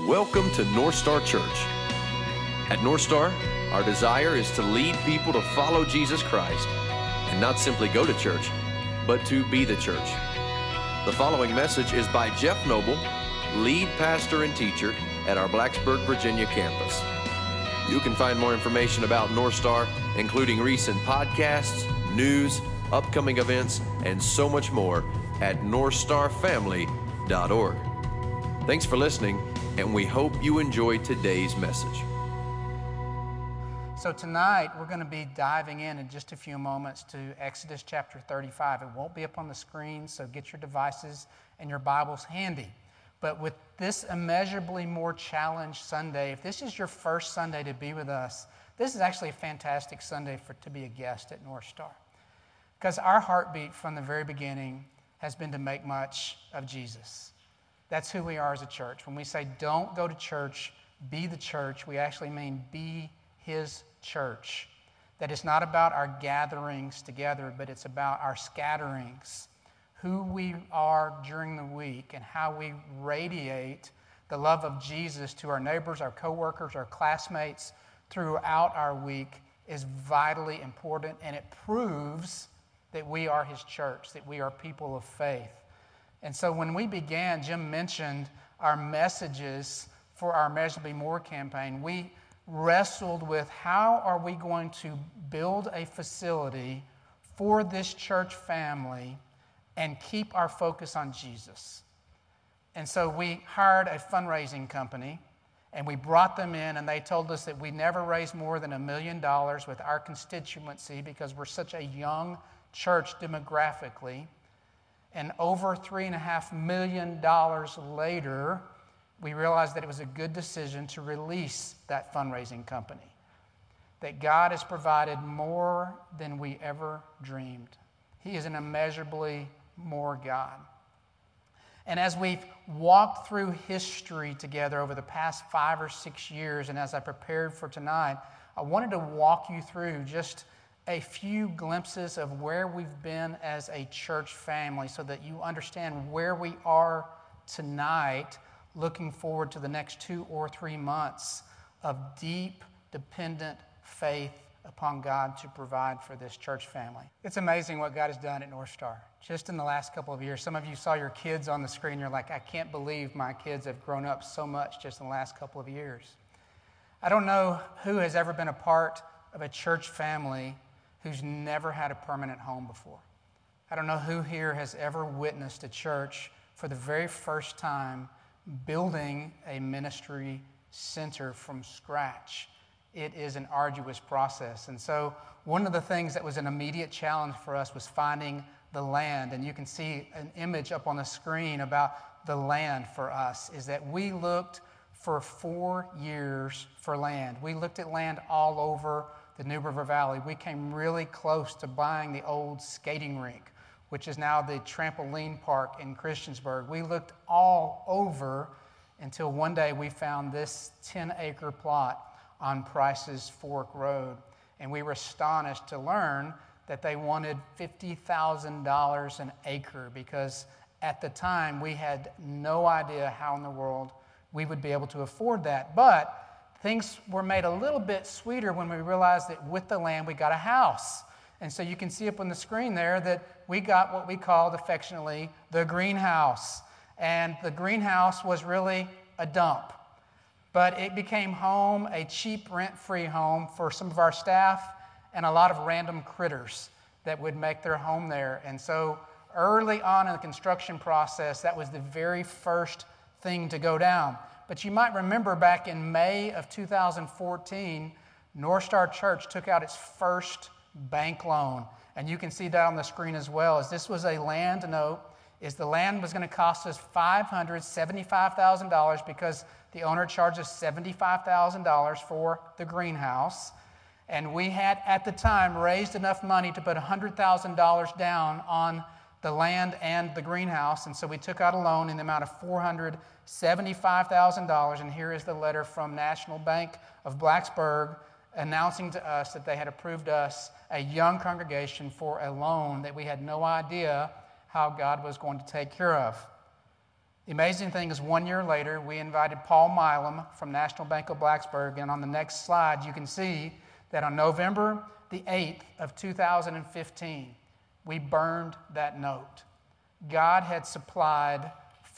Welcome to North Star Church. At North Star, our desire is to lead people to follow Jesus Christ and not simply go to church, but to be the church. The following message is by Jeff Noble, lead pastor and teacher at our Blacksburg, Virginia campus. You can find more information about North Star, including recent podcasts, news, upcoming events, and so much more at northstarfamily.org. Thanks for listening, and we hope you enjoy today's message. So tonight, we're going to be diving in just a few moments to Exodus chapter 35. It won't be up on the screen, so get your devices and your Bibles handy. But with this immeasurably more challenged Sunday, if this is your first Sunday to be with us, this is actually a fantastic Sunday to be a guest at North Star. Because our heartbeat from the very beginning has been to make much of Jesus. That's who we are as a church. When we say don't go to church, be the church, we actually mean be His church. That it's not about our gatherings together, but it's about our scatterings, who we are during the week and how we radiate the love of Jesus to our neighbors, our coworkers, our classmates throughout our week is vitally important, and it proves that we are His church, that we are people of faith. And so when we began, Jim mentioned our messages for our Immeasurably More campaign. We wrestled with how are we going to build a facility for this church family and keep our focus on Jesus. And so we hired a fundraising company, and we brought them in, and they told us that we never raise more than $1 million with our constituency because we're such a young church demographically. And over $3.5 million later, we realized that it was a good decision to release that fundraising company. That God has provided more than we ever dreamed. He is an immeasurably more God. And as we've walked through history together over the past 5 or 6 years, and as I prepared for tonight, I wanted to walk you through just a few glimpses of where we've been as a church family so that you understand where we are tonight, looking forward to the next 2 or 3 months of deep, dependent faith upon God to provide for this church family. It's amazing what God has done at North Star. Just in the last couple of years, some of you saw your kids on the screen. You're like, I can't believe my kids have grown up so much just in the last couple of years. I don't know who has ever been a part of a church family who's never had a permanent home before. I don't know who here has ever witnessed a church for the very first time building a ministry center from scratch. It is an arduous process. And so one of the things that was an immediate challenge for us was finding the land. And you can see an image up on the screen about the land for us, is that we looked for 4 years for land. We looked at land all over the New River Valley. We came really close to buying the old skating rink, which is now the trampoline park in Christiansburg. We looked all over until one day we found this 10-acre plot on Price's Fork Road. And we were astonished to learn that they wanted $50,000 an acre because at the time we had no idea how in the world we would be able to afford that. But things were made a little bit sweeter when we realized that with the land we got a house. And so you can see up on the screen there that we got what we called affectionately the greenhouse. And the greenhouse was really a dump. But it became home, a cheap rent-free home for some of our staff and a lot of random critters that would make their home there. And so early on in the construction process, that was the very first thing to go down. But you might remember back in May of 2014, North Star Church took out its first bank loan. And you can see that on the screen as well, as this was a land note, is the land was going to cost us $575,000 because the owner charged us $75,000 for the greenhouse. And we had, at the time, raised enough money to put $100,000 down on the land and the greenhouse. And so we took out a loan in the amount of $475,000. And here is the letter from National Bank of Blacksburg announcing to us that they had approved us, a young congregation, for a loan that we had no idea how God was going to take care of. The amazing thing is 1 year later, we invited Paul Milam from National Bank of Blacksburg, and on the next slide, you can see that on November the 8th of 2015, we burned that note. God had supplied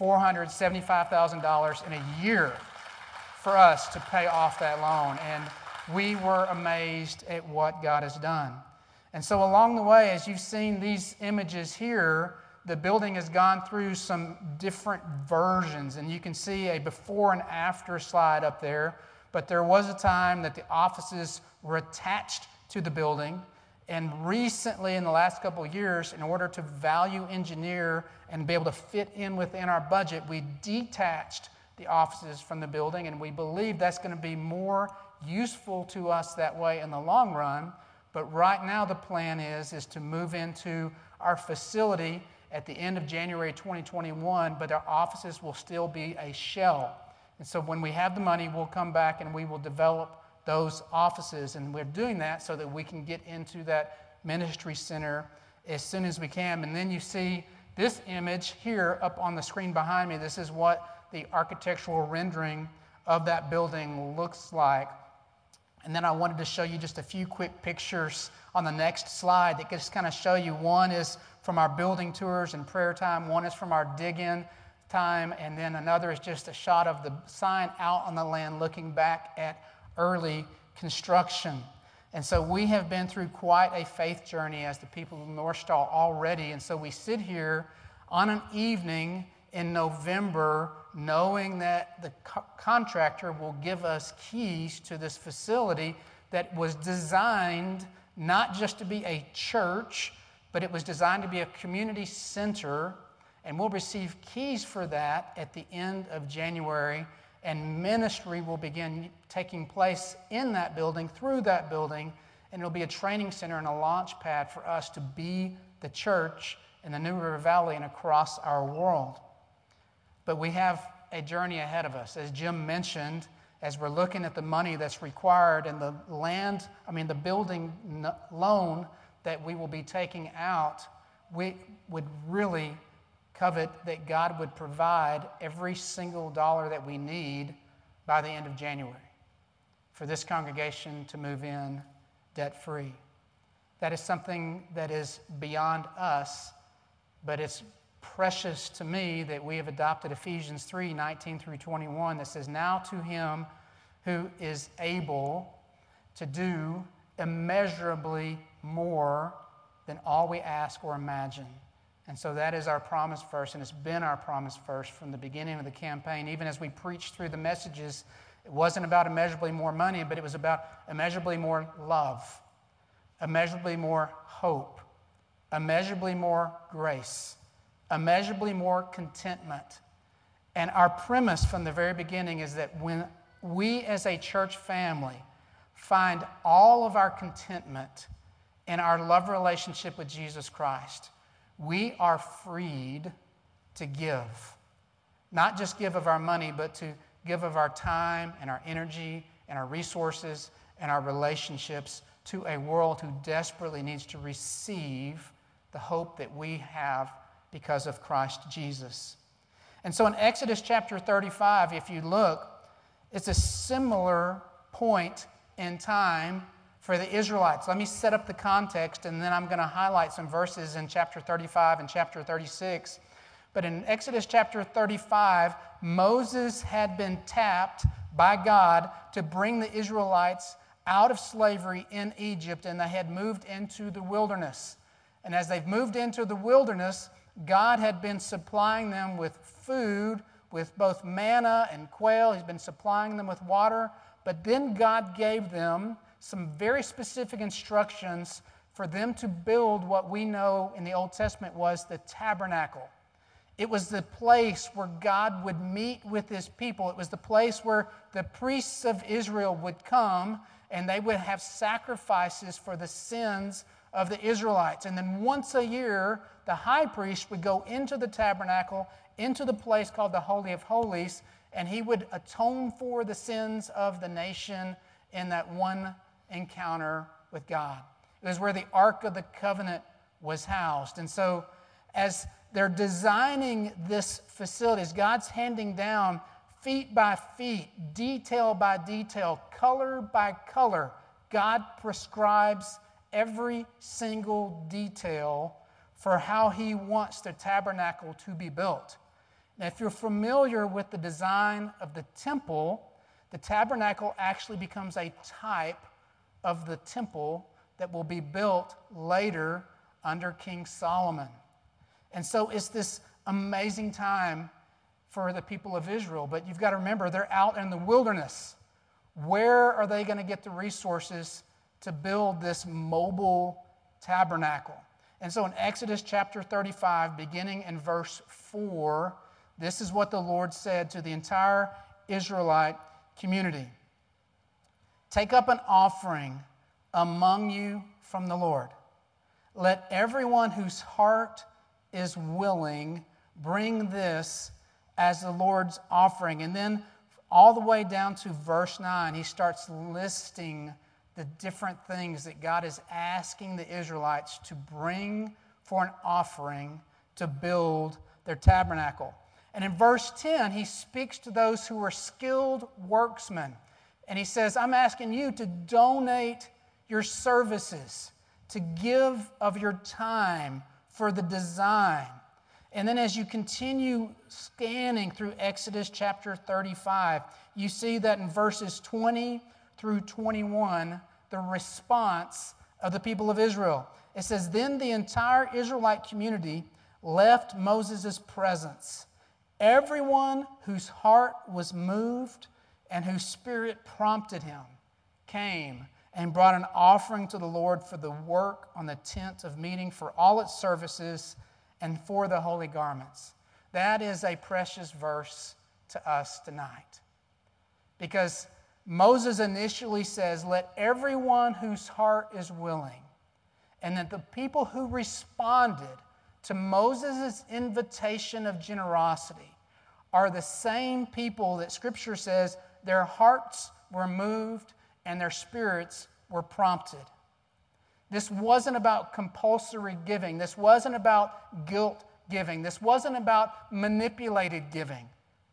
$475,000 in a year for us to pay off that loan, and we were amazed at what God has done. And so along the way, as you've seen these images here, the building has gone through some different versions, and you can see a before and after slide up there, but there was a time that the offices were attached to the building, and recently in the last couple of years, in order to value engineer and be able to fit in within our budget, we detached the offices from the building, and we believe that's going to be more useful to us that way in the long run. But right now the plan is to move into our facility at the end of January 2021, but our offices will still be a shell. And so when we have the money, we'll come back and we will develop those offices, and we're doing that so that we can get into that ministry center as soon as we can. And then you see this image here up on the screen behind me. This is what the architectural rendering of that building looks like. And then I wanted to show you just a few quick pictures on the next slide that just kind of show you. One is from our building tours and prayer time. One is from our dig-in time. And then another is just a shot of the sign out on the land looking back at early construction. And so we have been through quite a faith journey as the people of North Star already. And so we sit here on an evening in November knowing that the contractor will give us keys to this facility that was designed not just to be a church, but it was designed to be a community center. And we'll receive keys for that at the end of January, and ministry will begin taking place in that building, through that building, and it'll be a training center and a launch pad for us to be the church in the New River Valley and across our world. But we have a journey ahead of us. As Jim mentioned, as we're looking at the money that's required and the building loan that we will be taking out, we would really covet that God would provide every single dollar that we need by the end of January for this congregation to move in debt-free. That is something that is beyond us, but it's precious to me that we have adopted Ephesians 3:19 through 21 that says, "Now to him who is able to do immeasurably more than all we ask or imagine." And so that is our promise verse, and it's been our promise verse from the beginning of the campaign. Even as we preached through the messages, it wasn't about immeasurably more money, but it was about immeasurably more love, immeasurably more hope, immeasurably more grace, immeasurably more contentment. And our premise from the very beginning is that when we as a church family find all of our contentment in our love relationship with Jesus Christ, we are freed to give. Not just give of our money, but to give of our time and our energy and our resources and our relationships to a world who desperately needs to receive the hope that we have because of Christ Jesus. And so in Exodus chapter 35, if you look, it's a similar point in time for the Israelites. Let me set up the context, and then I'm going to highlight some verses in chapter 35 and chapter 36. But in Exodus chapter 35, Moses had been tapped by God to bring the Israelites out of slavery in Egypt, and they had moved into the wilderness. And as they've moved into the wilderness, God had been supplying them with food, with both manna and quail. He's been supplying them with water. But then God gave them some very specific instructions for them to build what we know in the Old Testament was the tabernacle. It was the place where God would meet with his people. It was the place where the priests of Israel would come and they would have sacrifices for the sins of the Israelites. And then once a year, the high priest would go into the tabernacle, into the place called the Holy of Holies, and he would atone for the sins of the nation in that one encounter with God. It was where the Ark of the Covenant was housed. And so as they're designing this facility, as God's handing down feet by feet, detail by detail, color by color, God prescribes every single detail for how he wants the tabernacle to be built. Now, if you're familiar with the design of the temple, the tabernacle actually becomes a type of the temple that will be built later under King Solomon. And so it's this amazing time for the people of Israel. But you've got to remember, they're out in the wilderness. Where are they going to get the resources to build this mobile tabernacle? And so in Exodus chapter 35, beginning in verse 4, this is what the Lord said to the entire Israelite community. Take up an offering among you from the Lord. Let everyone whose heart is willing bring this as the Lord's offering. And then all the way down to verse 9, he starts listing the different things that God is asking the Israelites to bring for an offering to build their tabernacle. And in verse 10, he speaks to those who are skilled workmen. And he says, I'm asking you to donate your services, to give of your time for the design. And then as you continue scanning through Exodus chapter 35, you see that in verses 20 through 21, the response of the people of Israel. It says, then the entire Israelite community left Moses' presence. Everyone whose heart was moved and whose spirit prompted him came and brought an offering to the Lord for the work on the tent of meeting, for all its services, and for the holy garments. That is a precious verse to us tonight. Because Moses initially says, let everyone whose heart is willing. And that the people who responded to Moses' invitation of generosity are the same people that Scripture says their hearts were moved and their spirits were prompted. This wasn't about compulsory giving. This wasn't about guilt giving. This wasn't about manipulated giving.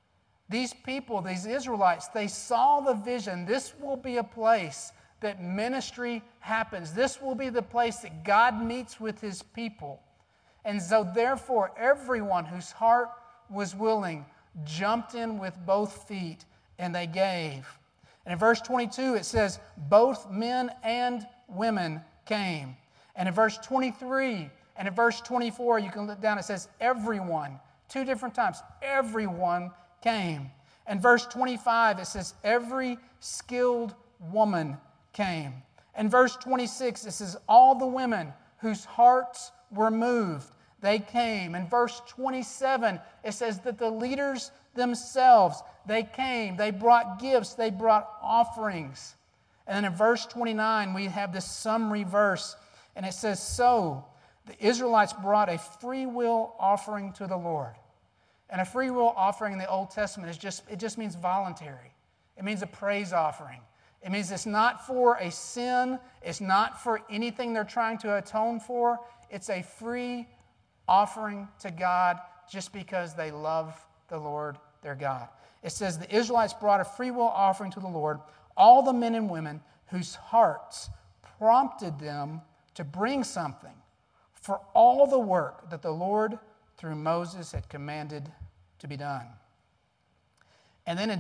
These people, these Israelites, they saw the vision. This will be a place that ministry happens. This will be the place that God meets with his people. And so therefore, everyone whose heart was willing jumped in with both feet and they gave. And in verse 22, it says, both men and women came. And in verse 23 and in verse 24, you can look down, it says, everyone, 2 different times, everyone came. And verse 25, it says, every skilled woman came. And verse 26, it says, all the women whose hearts were moved, they came. And verse 27, it says that the leaders themselves, they came. They brought gifts. They brought offerings. And then in verse 29, we have this summary verse. And it says, so the Israelites brought a free will offering to the Lord. And a free will offering in the Old Testament it just means voluntary. It means a praise offering. It means it's not for a sin. It's not for anything they're trying to atone for. It's a free offering to God just because they love the Lord their God. It says the Israelites brought a free will offering to the Lord, all the men and women whose hearts prompted them to bring something for all the work that the Lord through Moses had commanded to be done. And then in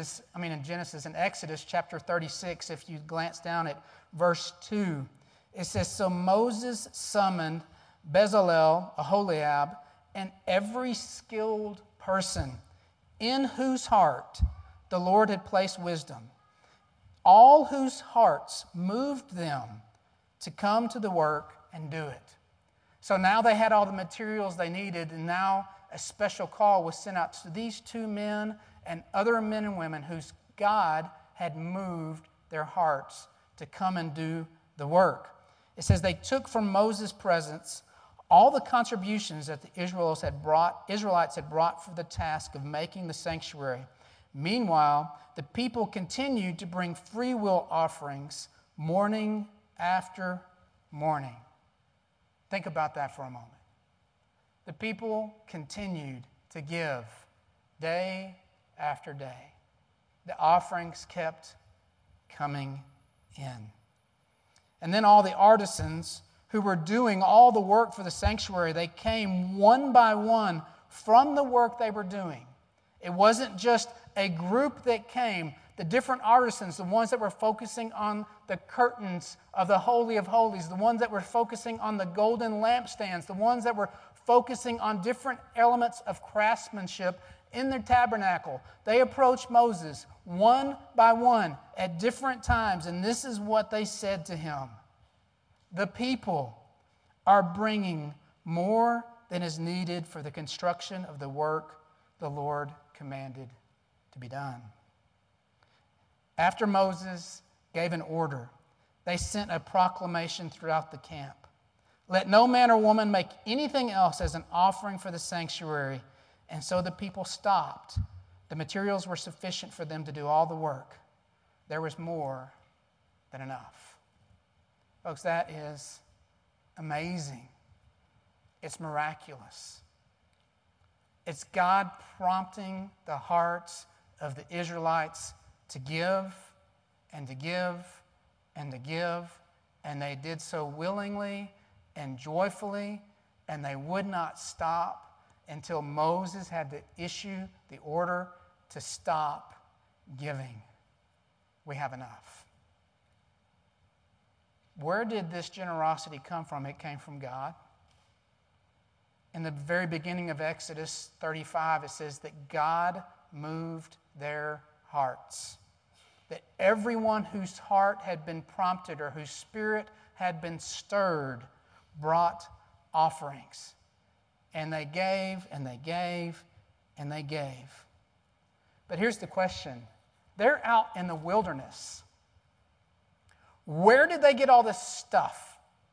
Exodus chapter 36, if you glance down at verse 2, it says, so Moses summoned Bezalel, Aholiab, and every skilled person in whose heart the Lord had placed wisdom, all whose hearts moved them to come to the work and do it. So now they had all the materials they needed, and now a special call was sent out to these 2 men and other men and women whose God had moved their hearts to come and do the work. It says they took from Moses' presence all the contributions that the Israelites had brought for the task of making the sanctuary. Meanwhile, the people continued to bring free will offerings morning after morning. Think about that for a moment. the people continued to give day after day. The offerings kept coming in. And then all the artisans who were doing all the work for the sanctuary, they came one by one from the work they were doing. It wasn't just a group that came. The different artisans, the ones that were focusing on the curtains of the Holy of Holies, the ones that were focusing on the golden lampstands, the ones that were focusing on different elements of craftsmanship in their tabernacle. They approached Moses one by one at different times, and this is what they said to him. The people are bringing more than is needed for the construction of the work the Lord commanded to be done. After Moses gave an order, they sent a proclamation throughout the camp. Let no man or woman make anything else as an offering for the sanctuary. And so the people stopped. The materials were sufficient for them to do all the work. There was more than enough. Folks, that is amazing. It's miraculous. It's God prompting the hearts of the Israelites to give and to give and to give, and they did so willingly and joyfully, and they would not stop until Moses had to issue the order to stop giving. We have enough. Where did this generosity come from? It came from God. In the very beginning of Exodus 35, it says that God moved their hearts. That everyone whose heart had been prompted or whose spirit had been stirred brought offerings. And they gave, and they gave, and they gave. But here's the question. They're out in the wilderness. Where did they get all this stuff?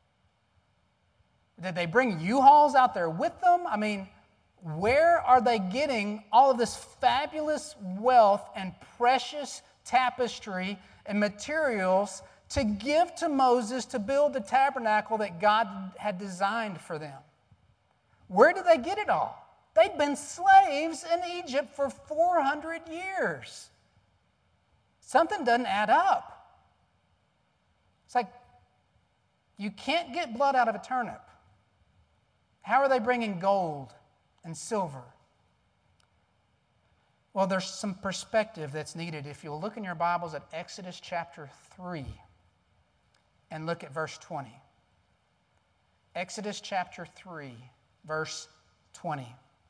Did they bring U-Hauls out there with them? I mean, where are they getting all of this fabulous wealth and precious tapestry and materials to give to Moses to build the tabernacle that God had designed for them? Where did they get it all? They'd been slaves in Egypt for 400 years. Something doesn't add up. It's like you can't get blood out of a turnip. How are they bringing gold and silver? Well, there's some perspective that's needed. If you'll look in your Bibles at Exodus chapter 3 and look at verse 20. Exodus chapter 3, verse 20.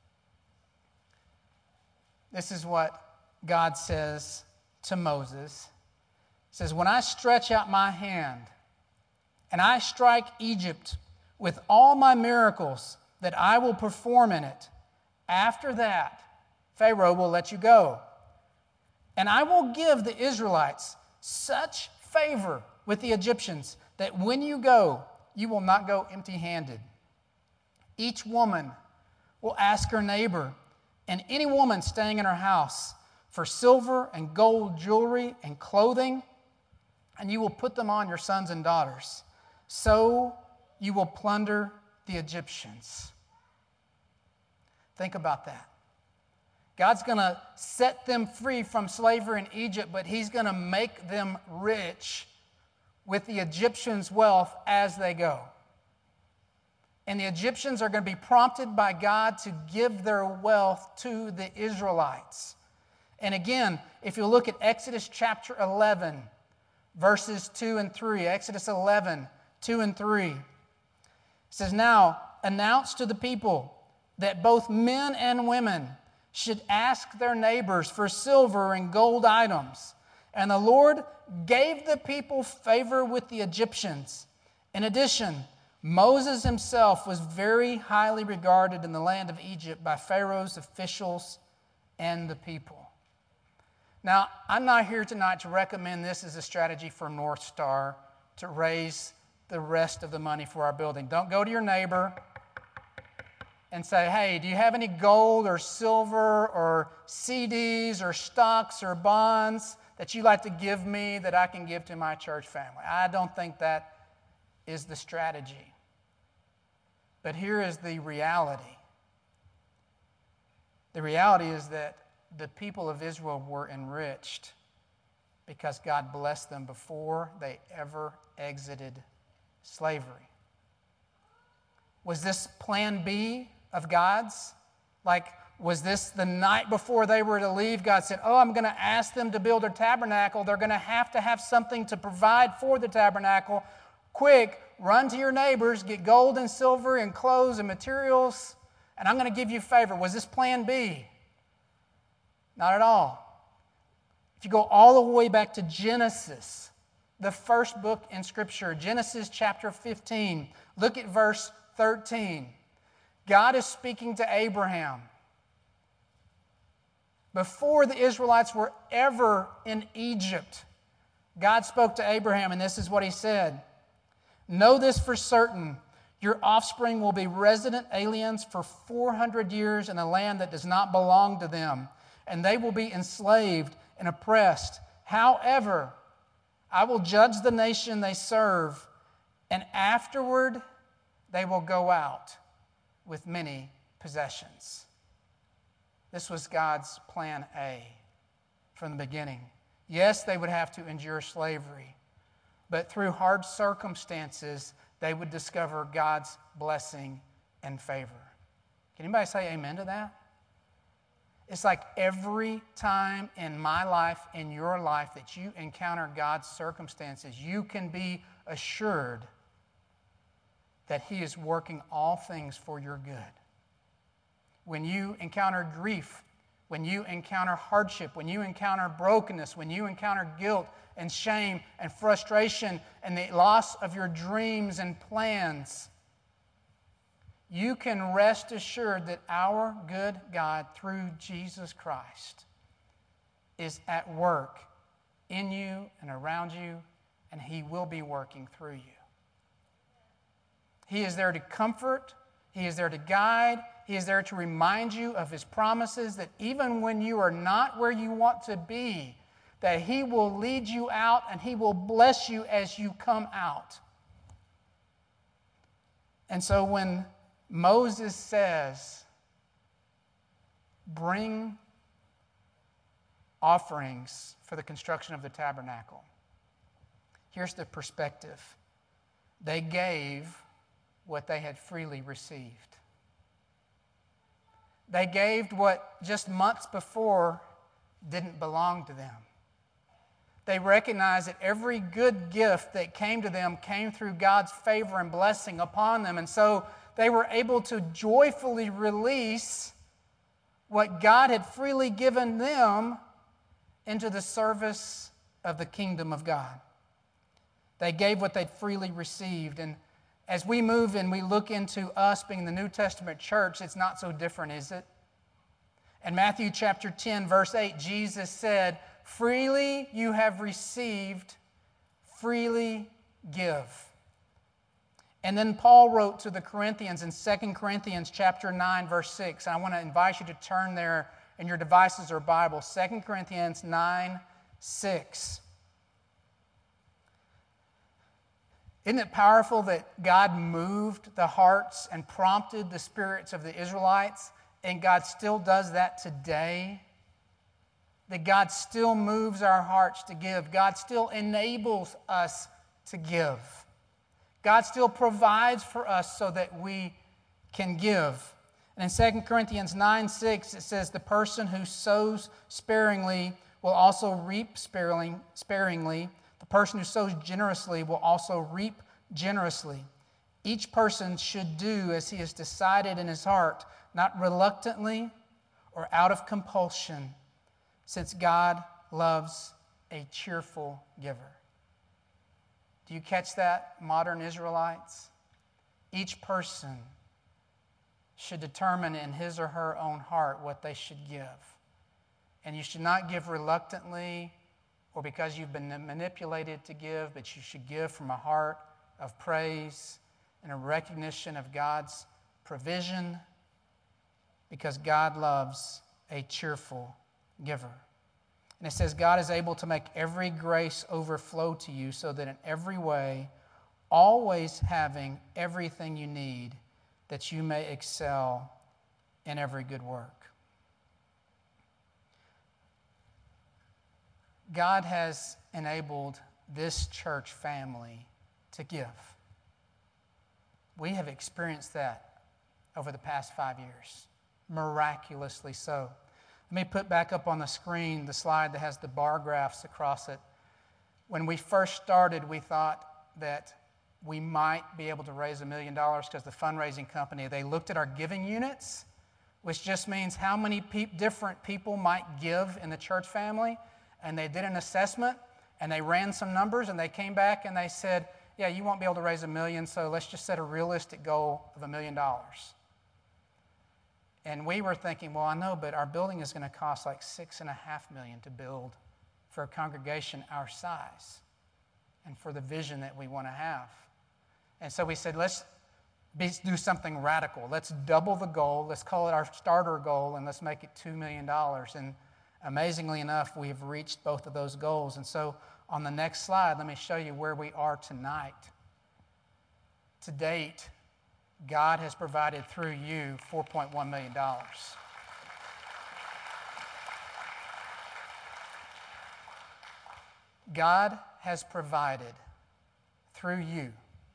This is what God says to Moses. He says, when I stretch out my hand and I strike Egypt with all my miracles that I will perform in it, after that, Pharaoh will let you go. And I will give the Israelites such favor with the Egyptians that when you go, you will not go empty-handed. Each woman will ask her neighbor and any woman staying in her house for silver and gold jewelry and clothing, and you will put them on your sons and daughters. So you will plunder the Egyptians. Think about that. God's going to set them free from slavery in Egypt, but He's going to make them rich with the Egyptians' wealth as they go. And the Egyptians are going to be prompted by God to give their wealth to the Israelites. And again, if you look at Exodus chapter 11, verses 2 and 3, Exodus 11, 2 and 3, it says, now announce to the people that both men and women should ask their neighbors for silver and gold items. And the Lord gave the people favor with the Egyptians. In addition, Moses himself was very highly regarded in the land of Egypt by Pharaoh's officials and the people. Now, I'm not here tonight to recommend this as a strategy for North Star to raise the rest of the money for our building. Don't go to your neighbor and say, hey, do you have any gold or silver or CDs or stocks or bonds that you'd like to give me that I can give to my church family? I don't think that is the strategy. But here is the reality. The reality is that the people of Israel were enriched because God blessed them before they ever exited slavery. Was this plan B of God's? Like, was this the night before they were to leave? God said, I'm going to ask them to build a tabernacle. They're going to have something to provide for the tabernacle. Quick, run to your neighbors, get gold and silver and clothes and materials, and I'm going to give you favor. Was this plan B? Not at all. If you go all the way back to Genesis, the first book in Scripture, Genesis chapter 15, look at verse 13. God is speaking to Abraham. Before the Israelites were ever in Egypt, God spoke to Abraham, and this is what he said. Know this for certain, your offspring will be resident aliens for 400 years in a land that does not belong to them, and they will be enslaved and oppressed. However, I will judge the nation they serve, and afterward they will go out with many possessions. This was God's plan A from the beginning. Yes, they would have to endure slavery, but through hard circumstances, they would discover God's blessing and favor. Can anybody say amen to that? It's like every time in my life, in your life, that you encounter God's circumstances, you can be assured that He is working all things for your good. When you encounter grief, when you encounter hardship, when you encounter brokenness, when you encounter guilt and shame and frustration and the loss of your dreams and plans, you can rest assured that our good God, through Jesus Christ, is at work in you and around you, and He will be working through you. He is there to comfort. He is there to guide. He is there to remind you of His promises that even when you are not where you want to be, that He will lead you out and He will bless you as you come out. And so when Moses says, bring offerings for the construction of the tabernacle, here's the perspective. They gave what they had freely received. They gave what just months before didn't belong to them. They recognized that every good gift that came to them came through God's favor and blessing upon them. And so they were able to joyfully release what God had freely given them into the service of the kingdom of God. They gave what they'd freely received. And as we move and we look into us being the New Testament church, it's not so different, is it? In Matthew chapter 10, verse 8, Jesus said, freely you have received, freely give. And then Paul wrote to the Corinthians in 2 Corinthians chapter 9, verse 6. And I want to invite you to turn there in your devices or Bible. 2 Corinthians 9, 6. Isn't it powerful that God moved the hearts and prompted the spirits of the Israelites, and God still does that today? That God still moves our hearts to give. God still enables us to give. God still provides for us so that we can give. And in 2 Corinthians 9, 6, it says, the person who sows sparingly will also reap sparingly. The person who sows generously will also reap generously. Each person should do as he has decided in his heart, not reluctantly or out of compulsion, since God loves a cheerful giver. Do you catch that, modern Israelites? Each person should determine in his or her own heart what they should give. And you should not give reluctantly or because you've been manipulated to give, but you should give from a heart of praise and a recognition of God's provision, because God loves a cheerful giver. And it says, God is able to make every grace overflow to you so that in every way, always having everything you need, that you may excel in every good work. God has enabled this church family to give. We have experienced that over the past 5 years, miraculously so. Let me put back up on the screen the slide that has the bar graphs across it. When we first started, we thought that we might be able to raise $1 million because the fundraising company, they looked at our giving units, which just means how many different people might give in the church family, and they did an assessment, and they ran some numbers, and they came back and they said, yeah, you won't be able to raise $1 million, so let's just set a realistic goal of $1 million. And we were thinking, well, I know, but our building is going to cost like $6.5 million to build for a congregation our size and for the vision that we want to have. And so we said, let's do something radical. Let's double the goal. Let's call it our starter goal, and let's make it $2 million. And amazingly enough, we have reached both of those goals. And so on the next slide, let me show you where we are tonight. To date, God has provided through you $4.1 million. God has provided through you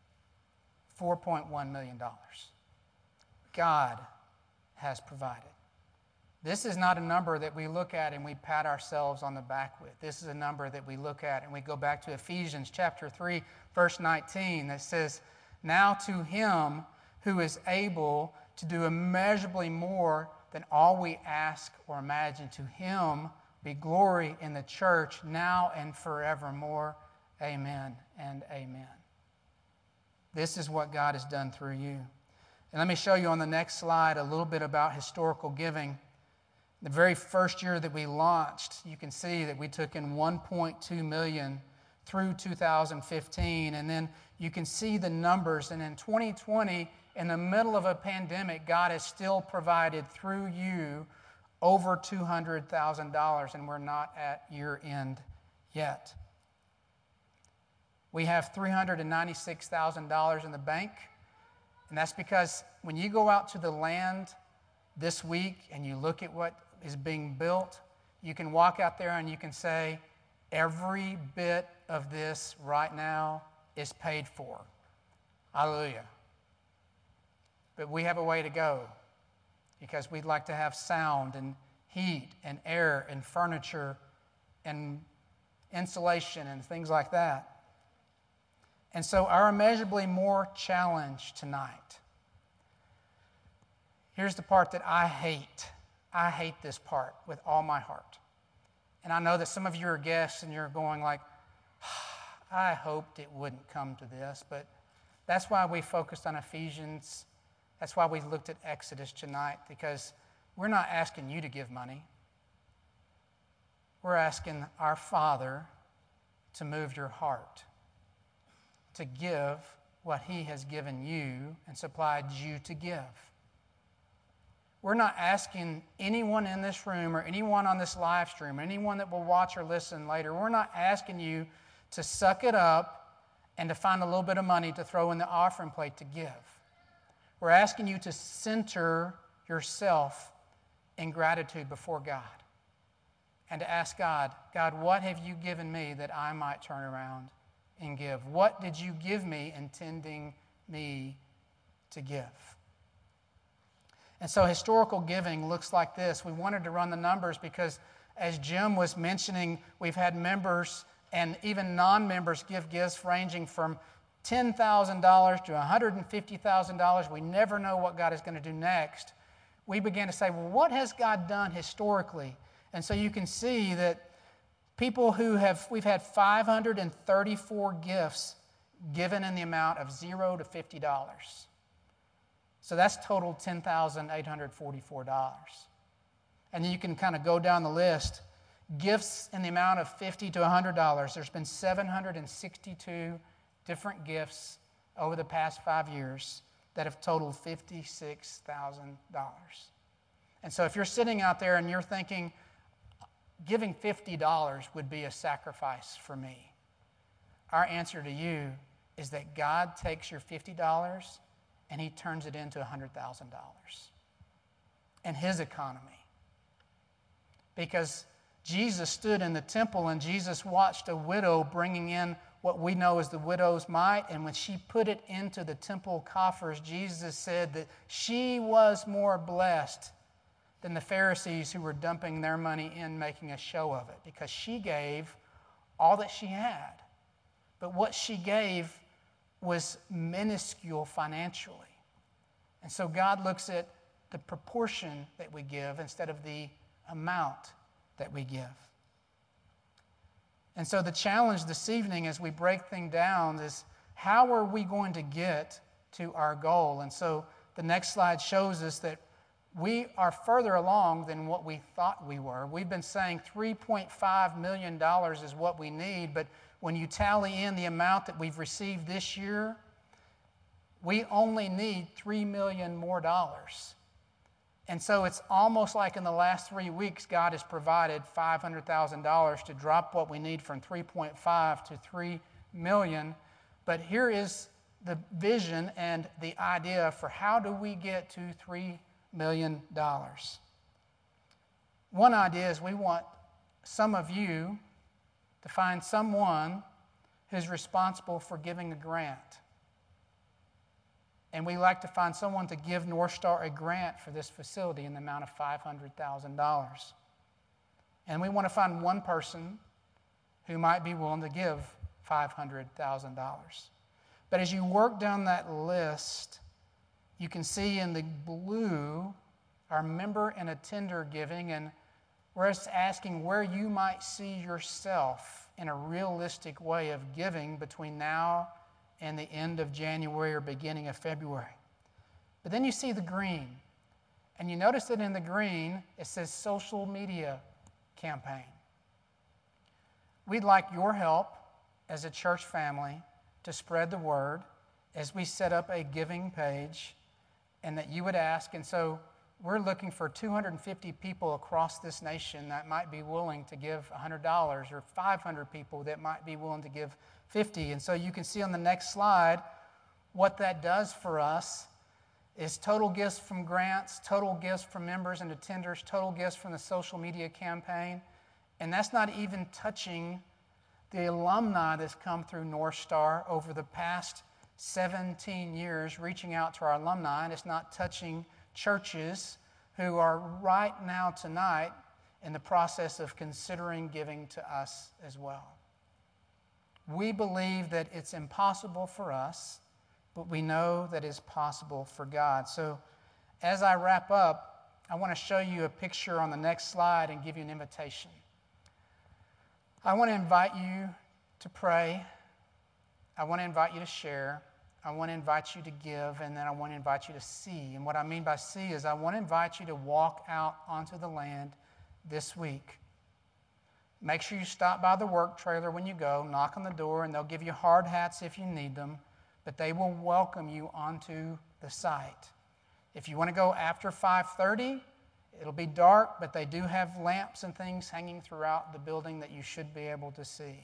$4.1 million. God has provided. This is not a number that we look at and we pat ourselves on the back with. This is a number that we look at and we go back to Ephesians chapter 3, verse 19 that says, now to him who is able to do immeasurably more than all we ask or imagine, to him be glory in the church now and forevermore. Amen and amen. This is what God has done through you. And let me show you on the next slide a little bit about historical giving. The very first year that we launched, you can see that we took in $1.2 million through 2015, and then you can see the numbers. And in 2020, in the middle of a pandemic, God has still provided through you over $200,000, and we're not at year end yet. We have $396,000 in the bank, and that's because when you go out to the land this week and you look at what is being built, you can walk out there and you can say, every bit of this right now is paid for. Hallelujah. But we have a way to go because we'd like to have sound and heat and air and furniture and insulation and things like that. And so our immeasurably more challenge tonight. Here's the part that I hate. I hate this part with all my heart. And I know that some of you are guests and you're going like, I hoped it wouldn't come to this, but that's why we focused on Ephesians. That's why we looked at Exodus tonight, because we're not asking you to give money. We're asking our Father to move your heart, to give what He has given you and supplied you to give. We're not asking anyone in this room or anyone on this live stream or anyone that will watch or listen later, we're not asking you to suck it up and to find a little bit of money to throw in the offering plate to give. We're asking you to center yourself in gratitude before God and to ask God, God, what have you given me that I might turn around and give? What did you give me intending me to give? And so historical giving looks like this. We wanted to run the numbers because, as Jim was mentioning, we've had members and even non-members give gifts ranging from $10,000 to $150,000. We never know what God is going to do next. We began to say, well, what has God done historically? And so you can see that people we've had 534 gifts given in the amount of $0 to $50. So that's total $10,844. And then you can kind of go down the list. Gifts in the amount of $50 to $100. There's been 762 different gifts over the past 5 years that have totaled $56,000. And so if you're sitting out there and you're thinking, giving $50 would be a sacrifice for me, our answer to you is that God takes your $50 and He turns it into $100,000 in His economy. Because Jesus stood in the temple and Jesus watched a widow bringing in what we know as the widow's mite, and when she put it into the temple coffers, Jesus said that she was more blessed than the Pharisees who were dumping their money in, making a show of it, because she gave all that she had. But what she gave was minuscule financially. And so God looks at the proportion that we give instead of the amount that we give. And so the challenge this evening as we break things down is, how are we going to get to our goal? And so the next slide shows us that we are further along than what we thought we were. We've been saying $3.5 million is what we need, but when you tally in the amount that we've received this year, we only need $3 million more. And so it's almost like in the last 3 weeks, God has provided $500,000 to drop what we need from 3.5 to 3 million. But here is the vision and the idea for how do we get to $3 million. One idea is we want some of you to find someone who's responsible for giving a grant. And we like to find someone to give North Star a grant for this facility in the amount of $500,000. And we want to find one person who might be willing to give $500,000. But as you work down that list, you can see in the blue our member and attender giving, and we're just asking where you might see yourself in a realistic way of giving between now and the end of January or beginning of February. But then you see the green, and you notice that in the green it says social media campaign. We'd like your help as a church family to spread the word as we set up a giving page, and that you would ask. And so we're looking for 250 people across this nation that might be willing to give $100, or 500 people that might be willing to give $50. And so you can see on the next slide what that does for us is total gifts from grants, total gifts from members and attenders, total gifts from the social media campaign. And that's not even touching the alumni that's come through North Star over the past 17 years, reaching out to our alumni. And it's not touching churches who are right now tonight in the process of considering giving to us as well. We believe that it's impossible for us, but we know that it's possible for God. So as I wrap up, I want to show you a picture on the next slide and give you an invitation. I want to invite you to pray. I want to invite you to share. I want to invite you to give, and then I want to invite you to see. And what I mean by see is I want to invite you to walk out onto the land this week. Make sure you stop by the work trailer when you go, knock on the door, and they'll give you hard hats if you need them, but they will welcome you onto the site. If you want to go after 5:30, it'll be dark, but they do have lamps and things hanging throughout the building that you should be able to see.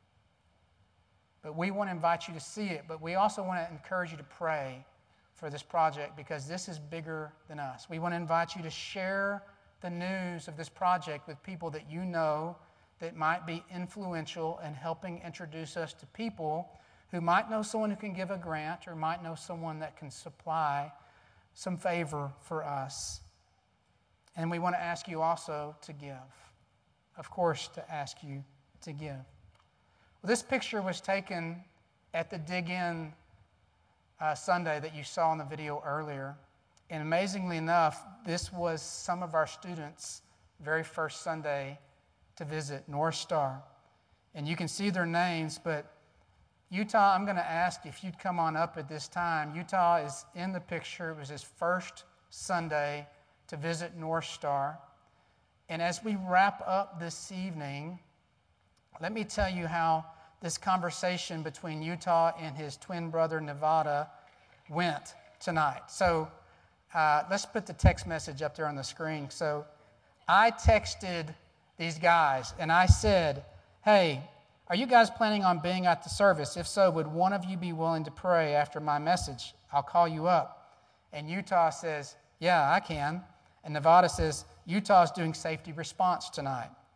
But we want to invite you to see it, but we also want to encourage you to pray for this project, because this is bigger than us. We want to invite you to share the news of this project with people that you know that might be influential in helping introduce us to people who might know someone who can give a grant, or might know someone that can supply some favor for us. And we want to ask you also to give. Of course, to ask you to give. Well, this picture was taken at the Dig In Sunday that you saw in the video earlier. And amazingly enough, this was some of our students' very first Sunday to visit North Star. And you can see their names, but Utah, I'm going to ask if you'd come on up at this time. Utah is in the picture. It was his first Sunday to visit North Star. And as we wrap up this evening, let me tell you how this conversation between Utah and his twin brother Nevada went tonight. So let's put the text message up there on the screen. So I texted these guys and I said, hey, are you guys planning on being at the service? If so, would one of you be willing to pray after my message? I'll call you up. And Utah says, yeah, I can. And Nevada says, Utah's doing safety response tonight.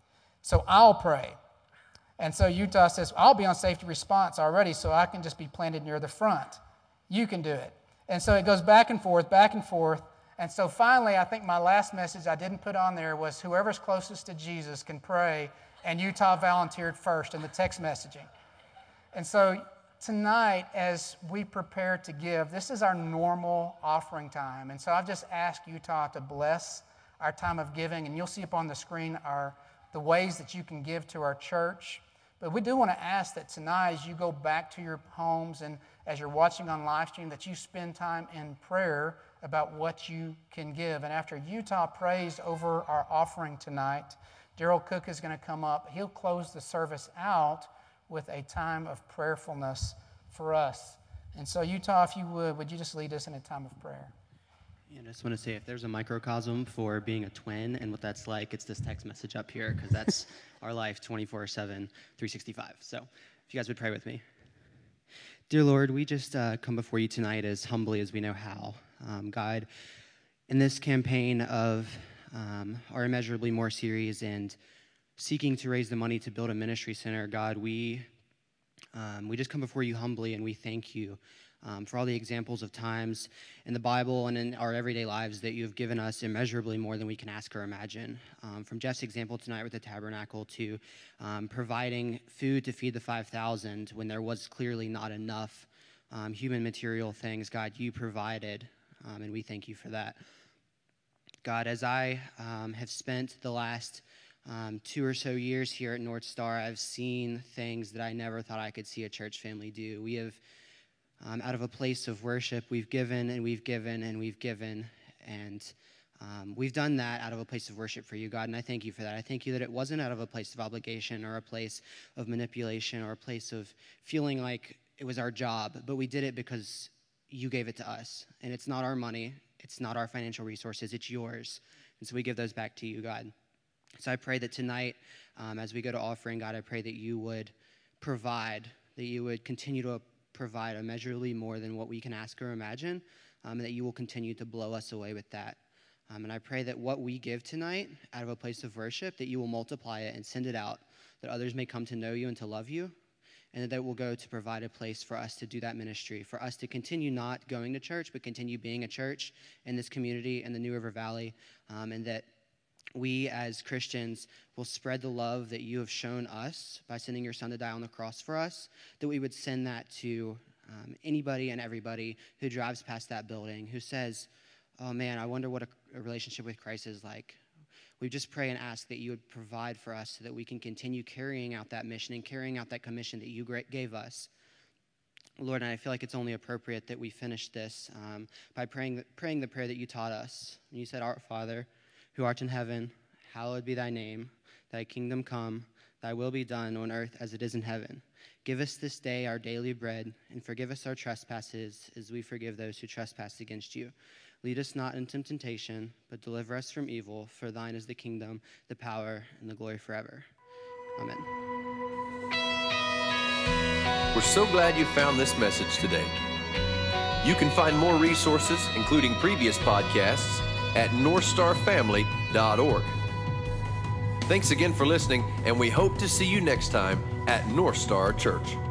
So I'll pray. And so Utah says, I'll be on safety response already, so I can just be planted near the front. You can do it. And so it goes back and forth, back and forth. And so finally, I think my last message I didn't put on there was whoever's closest to Jesus can pray, and Utah volunteered first in the text messaging. And so tonight, as we prepare to give, this is our normal offering time. And so I've just asked Utah to bless our time of giving, and you'll see up on the screen the ways that you can give to our church. But we do want to ask that tonight, as you go back to your homes and as you're watching on live stream, that you spend time in prayer about what you can give. And after Utah prays over our offering tonight, Daryl Cook is going to come up. He'll close the service out with a time of prayerfulness for us. And so, Utah, if you would you just lead us in a time of prayer? And I just want to say, if there's a microcosm for being a twin and what that's like, it's this text message up here, because that's our life 24/7, 365. So if you guys would pray with me. Dear Lord, we just come before you tonight as humbly as we know how. God, in this campaign of our Immeasurably More series and seeking to raise the money to build a ministry center, God, we just come before you humbly, and we thank you for all the examples of times in the Bible and in our everyday lives that you have given us immeasurably more than we can ask or imagine. From Jeff's example tonight with the tabernacle to providing food to feed the 5,000 when there was clearly not enough human material things, God, you provided, and we thank you for that. God, as I have spent the last 2 or so years here at North Star, I've seen things that I never thought I could see a church family do. We have, out of a place of worship, we've given and we've given and we've given, and we've done that out of a place of worship for you, God, and I thank you for that. I thank you that it wasn't out of a place of obligation or a place of manipulation or a place of feeling like it was our job, but we did it because you gave it to us, and it's not our money, it's not our financial resources, it's yours, and so we give those back to you, God. So I pray that tonight, as we go to offering, God, I pray that you would provide, that you would continue to provide immeasurably more than what we can ask or imagine, and that you will continue to blow us away with that. And I pray that what we give tonight out of a place of worship, that you will multiply it and send it out, that others may come to know you and to love you, and that will go to provide a place for us to do that ministry, for us to continue not going to church, but continue being a church in this community in the New River Valley, and that we as Christians will spread the love that you have shown us by sending your son to die on the cross for us, that we would send that to anybody and everybody who drives past that building, who says, oh man, I wonder what a relationship with Christ is like. We just pray and ask that you would provide for us so that we can continue carrying out that mission and carrying out that commission that you gave us. Lord, and I feel like it's only appropriate that we finish this by praying the prayer that you taught us. And you said, Our Father, who art in heaven, hallowed be thy name. Thy kingdom come, thy will be done on earth as it is in heaven. Give us this day our daily bread, and forgive us our trespasses as we forgive those who trespass against you. Lead us not into temptation, but deliver us from evil. For thine is the kingdom, the power, and the glory forever. Amen. We're so glad you found this message today. You can find more resources, including previous podcasts, at northstarfamily.org. Thanks again for listening, and we hope to see you next time at North Star Church.